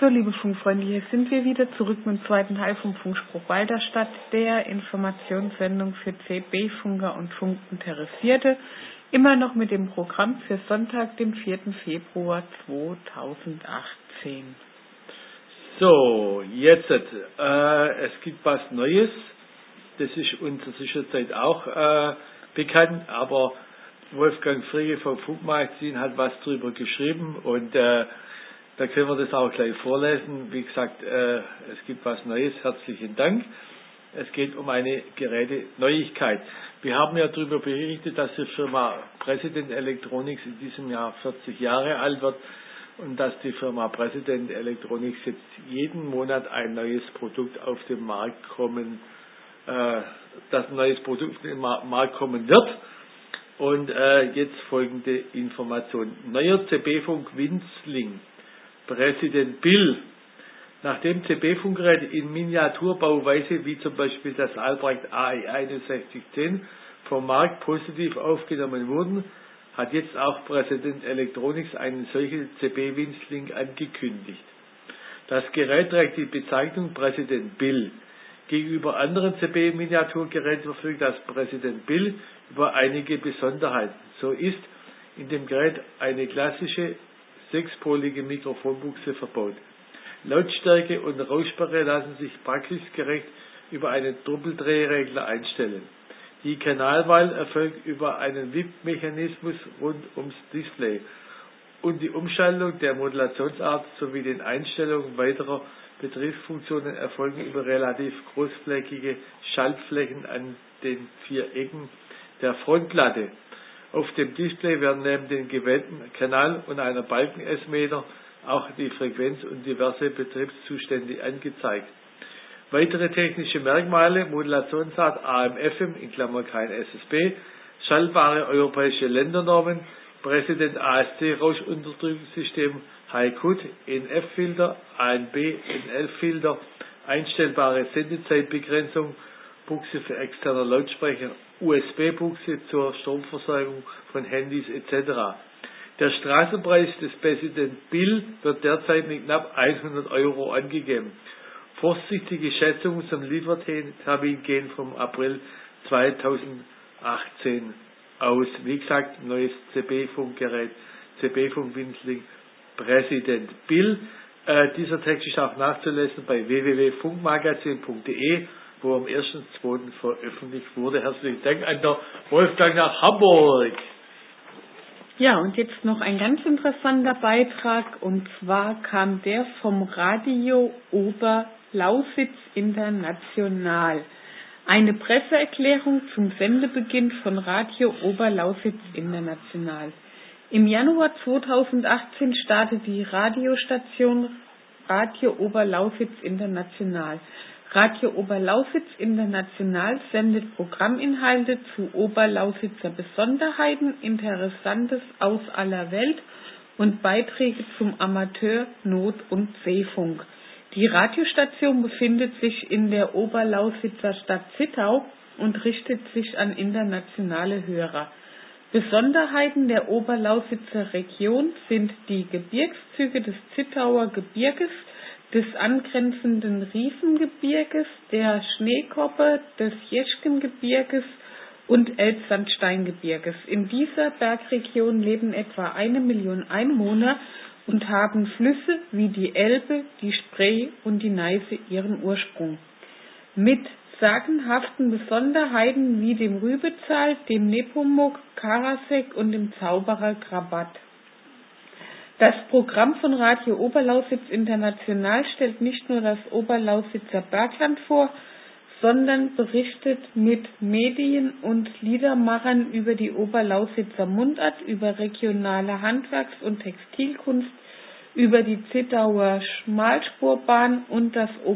So, liebe Funkfreunde, hier sind wir wieder zurück mit dem zweiten Teil vom Funkspruch Walderstadt, der Informationssendung für CB-Funker und Funkinteressierte, immer noch mit dem Programm für Sonntag, den 4. Februar 2018. So, jetzt, es gibt was Neues, das ist uns zur Sicherzeit auch bekannt, aber Wolfgang Frege vom Funkmagazin hat was drüber geschrieben und da können wir das auch gleich vorlesen. Wie gesagt, es gibt was Neues. Herzlichen Dank. Es geht um eine Geräteneuigkeit. Wir haben ja darüber berichtet, dass die Firma President Electronics in diesem Jahr 40 Jahre alt wird und dass die Firma President Electronics jetzt jeden Monat ein neues Produkt auf den Markt kommen, dass ein neues Produkt auf den Markt kommen wird. Und jetzt folgende Information. Neuer CB-Funk Winzling. Präsident Bill. Nachdem CB-Funkgeräte in Miniaturbauweise wie zum Beispiel das Albrecht AE 6110 vom Markt positiv aufgenommen wurden, hat jetzt auch Präsident Electronics einen solchen CB-Winzling angekündigt. Das Gerät trägt die Bezeichnung Präsident Bill. Gegenüber anderen CB-Miniaturgeräten verfügt das Präsident Bill über einige Besonderheiten. So ist in dem Gerät eine klassische sechspolige Mikrofonbuchse verbaut. Lautstärke und Raussperre lassen sich praxisgerecht über einen Doppeldrehregler einstellen. Die Kanalwahl erfolgt über einen VIP-Mechanismus rund ums Display und die Umschaltung der Modulationsart sowie den Einstellungen weiterer Betriebsfunktionen erfolgen über relativ großflächige Schaltflächen an den 4 Ecken der Frontplatte. Auf dem Display werden neben dem gewählten Kanal und einer Balken-S-Meter auch die Frequenz und diverse Betriebszustände angezeigt. Weitere technische Merkmale: Modulationsart AM/FM in Klammer kein SSB, schaltbare europäische Ländernormen, Präsident ASC Rauschunterdrückungssystem Hi-Cut, NF-Filter, ANB, NL-Filter, einstellbare Sendezeitbegrenzung, Buchse für externe Lautsprecher, USB-Buchse zur Stromversorgung von Handys etc. Der Straßenpreis des Präsident Bill wird derzeit mit knapp 100 € angegeben. Vorsichtige Schätzungen zum Liefertermin gehen vom April 2018 aus. Wie gesagt, neues CB-Funkgerät, CB-Funk-Winzling, Präsident Bill. Dieser Text ist auch nachzulesen bei www.funkmagazin.de, wo am 1.2. veröffentlicht wurde. Herzlichen Dank an der Wolfgang nach Hamburg. Ja, und jetzt noch ein ganz interessanter Beitrag, und zwar kam der vom Radio Oberlausitz International. Eine Presseerklärung zum Sendebeginn von Radio Oberlausitz International. Im Januar 2018 startet die Radiostation Radio Oberlausitz International. Radio Oberlausitz International sendet Programminhalte zu Oberlausitzer Besonderheiten, Interessantes aus aller Welt und Beiträge zum Amateur-, Not- und Seefunk. Die Radiostation befindet sich in der Oberlausitzer Stadt Zittau und richtet sich an internationale Hörer. Besonderheiten der Oberlausitzer Region sind die Gebirgszüge des Zittauer Gebirges, des angrenzenden Riesengebirges, der Schneekoppe, des Jeschkengebirges und Elbsandsteingebirges. In dieser Bergregion leben etwa 1 Million Einwohner und haben Flüsse wie die Elbe, die Spree und die Neiße ihren Ursprung. Mit sagenhaften Besonderheiten wie dem Rübezahl, dem Nepomuk, Karasek und dem Zauberer Krabat. Das Programm von Radio Oberlausitz International stellt nicht nur das Oberlausitzer Bergland vor, sondern berichtet mit Medien- und Liedermachern über die Oberlausitzer Mundart, über regionale Handwerks- und Textilkunst, über die Zittauer Schmalspurbahn und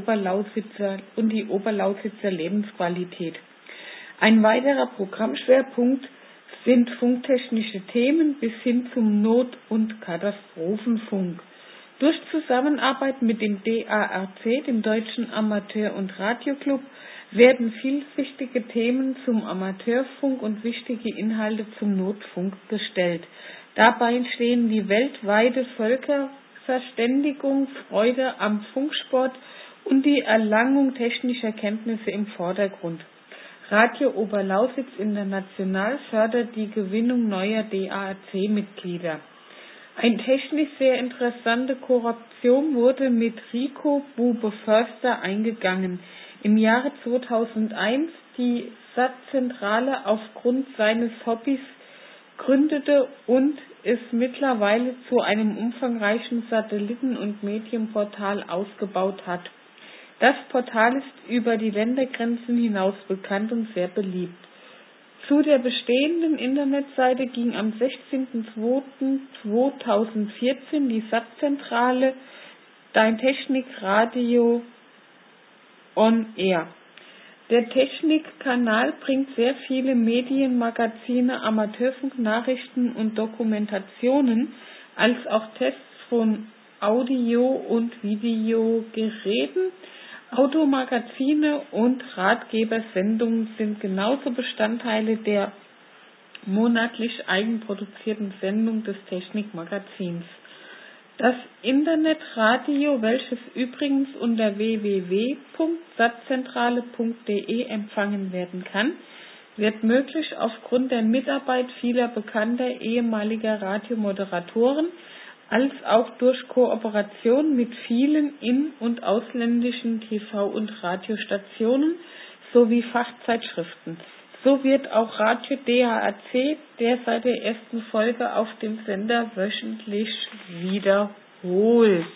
die Oberlausitzer Lebensqualität. Ein weiterer Programmschwerpunkt sind funktechnische Themen bis hin zum Not- und Katastrophenfunk. Durch Zusammenarbeit mit dem DARC, dem Deutschen Amateur- und Radioclub, werden vielschichtige Themen zum Amateurfunk und wichtige Inhalte zum Notfunk gestellt. Dabei stehen die weltweite Verständigung, Freude am Funksport und die Erlangung technischer Kenntnisse im Vordergrund. Radio Oberlausitz International fördert die Gewinnung neuer DAAC-Mitglieder. Eine technisch sehr interessante Kooperation wurde mit Rico Bube-Förster eingegangen. Im Jahre 2001 die SAT-Zentrale aufgrund seines Hobbys gründete und es mittlerweile zu einem umfangreichen Satelliten- und Medienportal ausgebaut hat. Das Portal ist über die Ländergrenzen hinaus bekannt und sehr beliebt. Zu der bestehenden Internetseite ging am 16.02.2014 die SAT-Zentrale Dein Technikradio on Air. Der Technikkanal bringt sehr viele Medien, Magazine, Amateurfunk, Nachrichten und Dokumentationen, als auch Tests von Audio- und Videogeräten. Automagazine und Ratgebersendungen sind genauso Bestandteile der monatlich eigenproduzierten Sendung des Technikmagazins. Das Internetradio, welches übrigens unter www.satzentrale.de empfangen werden kann, wird möglich aufgrund der Mitarbeit vieler bekannter ehemaliger Radiomoderatoren, als auch durch Kooperation mit vielen in- und ausländischen TV- und Radiostationen sowie Fachzeitschriften. So wird auch Radio DAAC, der seit der ersten Folge auf dem Sender wöchentlich wiederholt.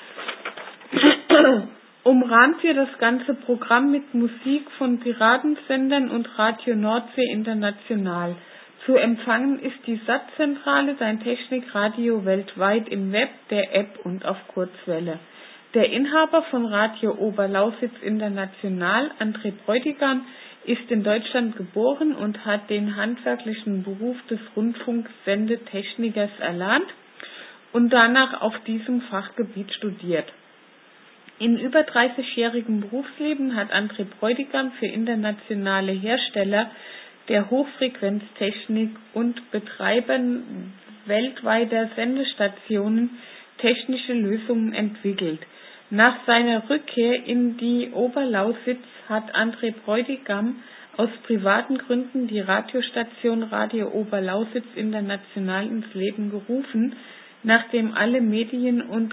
Umrahmt wird das ganze Programm mit Musik von Piratensendern und Radio Nordsee International. Zu empfangen ist die SAT-Zentrale Dein Technikradio weltweit im Web, der App und auf Kurzwelle. Der Inhaber von Radio Oberlausitz International, André Bräutigam, ist in Deutschland geboren und hat den handwerklichen Beruf des Rundfunksendetechnikers erlernt und danach auf diesem Fachgebiet studiert. In über 30-jährigem Berufsleben hat André Bräutigam für internationale Hersteller der Hochfrequenztechnik und Betreibern weltweiter Sendestationen technische Lösungen entwickelt. Nach seiner Rückkehr in die Oberlausitz hat André Bräutigam aus privaten Gründen die Radiostation Radio Oberlausitz International ins Leben gerufen, nachdem alle Medien- und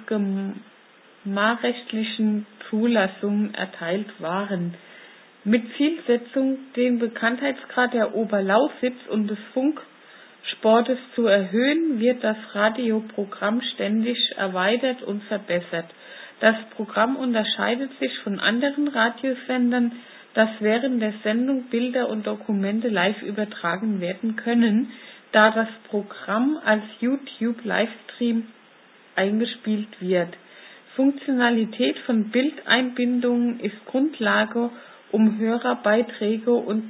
gemeinrechtlichen Zulassungen erteilt waren. Mit Zielsetzung, den Bekanntheitsgrad der Oberlausitz und des Funksportes zu erhöhen, wird das Radioprogramm ständig erweitert und verbessert. Das Programm unterscheidet sich von anderen Radiosendern, dass während der Sendung Bilder und Dokumente live übertragen werden können, da das Programm als YouTube-Livestream eingespielt wird. Funktionalität von Bildeinbindungen ist Grundlage, um Hörerbeiträge und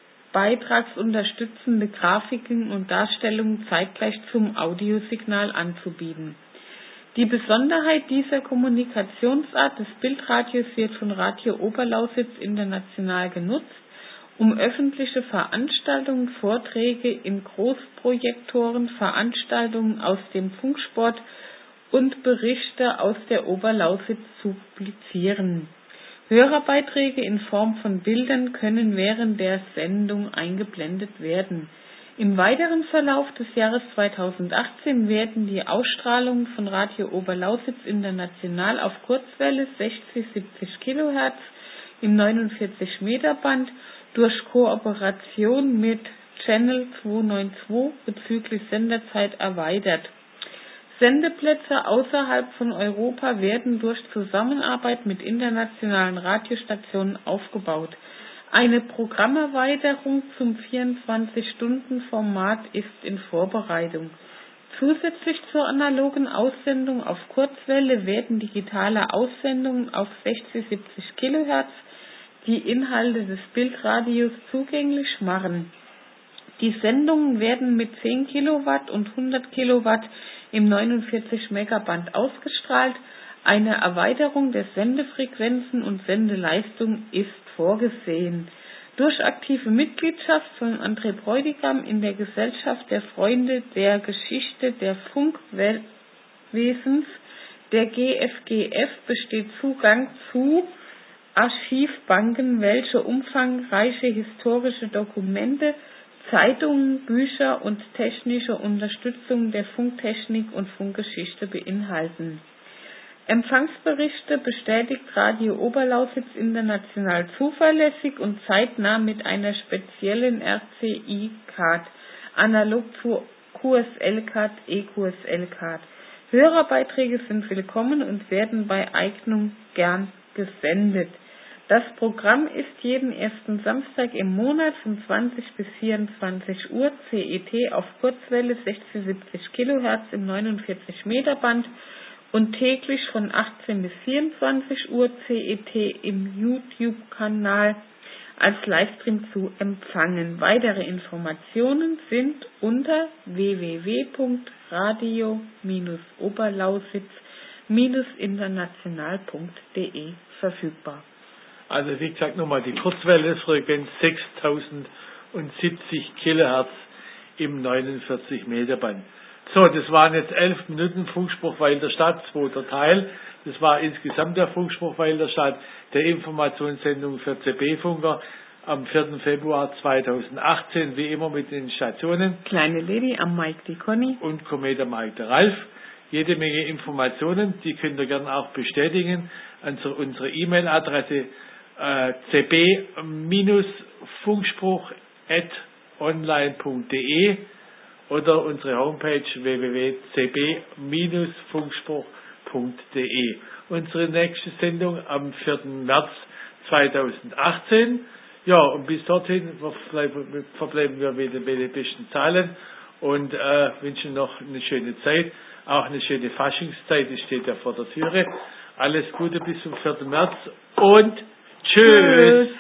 beitragsunterstützende Grafiken und Darstellungen zeitgleich zum Audiosignal anzubieten. Die Besonderheit dieser Kommunikationsart des Bildradios wird von Radio Oberlausitz International genutzt, um öffentliche Veranstaltungen, Vorträge in Großprojektoren, Veranstaltungen aus dem Funksport und Berichte aus der Oberlausitz zu publizieren. Hörerbeiträge in Form von Bildern können während der Sendung eingeblendet werden. Im weiteren Verlauf des Jahres 2018 werden die Ausstrahlungen von Radio Oberlausitz International auf Kurzwelle 60-70 kHz im 49 Meter Band durch Kooperation mit Channel 292 bezüglich Senderzeit erweitert. Sendeplätze außerhalb von Europa werden durch Zusammenarbeit mit internationalen Radiostationen aufgebaut. Eine Programmerweiterung zum 24-Stunden-Format ist in Vorbereitung. Zusätzlich zur analogen Aussendung auf Kurzwelle werden digitale Aussendungen auf 60-70 kHz die Inhalte des Bildradios zugänglich machen. Die Sendungen werden mit 10 Kilowatt und 100 Kilowatt im 49 Megaband ausgestrahlt. Eine Erweiterung der Sendefrequenzen und Sendeleistung ist vorgesehen. Durch aktive Mitgliedschaft von André Bräutigam in der Gesellschaft der Freunde der Geschichte der Funkwesens Der GfGF besteht Zugang zu Archivbanken, welche umfangreiche historische Dokumente, Zeitungen, Bücher und technische Unterstützung der Funktechnik und Funkgeschichte beinhalten. Empfangsberichte bestätigt Radio Oberlausitz international zuverlässig und zeitnah mit einer speziellen RCI-Card, analog zur QSL-Card, EQSL-Card. Hörerbeiträge sind willkommen und werden bei Eignung gern gesendet. Das Programm ist jeden ersten Samstag im Monat von 20 bis 24 Uhr CET auf Kurzwelle 60-70 kHz im 49 Meter Band und täglich von 18 bis 24 Uhr CET im YouTube-Kanal als Livestream zu empfangen. Weitere Informationen sind unter www.radio-oberlausitz-international.de verfügbar. Also wie gesagt nochmal die Kurzwellenfrequenz 6070 Kilohertz im 49 Meter Band. So, das waren jetzt 11 Minuten Funkspruch Weil der Stadt, zweiter Teil. Das war insgesamt der Funkspruch Weil der Stadt, der Informationssendung für CB-Funker am 4. Februar 2018, wie immer mit den Stationen. Kleine Lady am Mike die Conny und Komet am Mike der Ralf. Jede Menge Informationen, die könnt ihr gerne auch bestätigen an unsere E-Mail-Adresse cb-funkspruch@online.de oder unsere Homepage www.cb-funkspruch.de. Unsere nächste Sendung am 4. März 2018. Ja, und bis dorthin verbleiben wir mit den besten Zahlen und wünschen noch eine schöne Zeit, auch eine schöne Faschingszeit, die steht ja vor der Türe. Alles Gute bis zum 4. März und tschüss!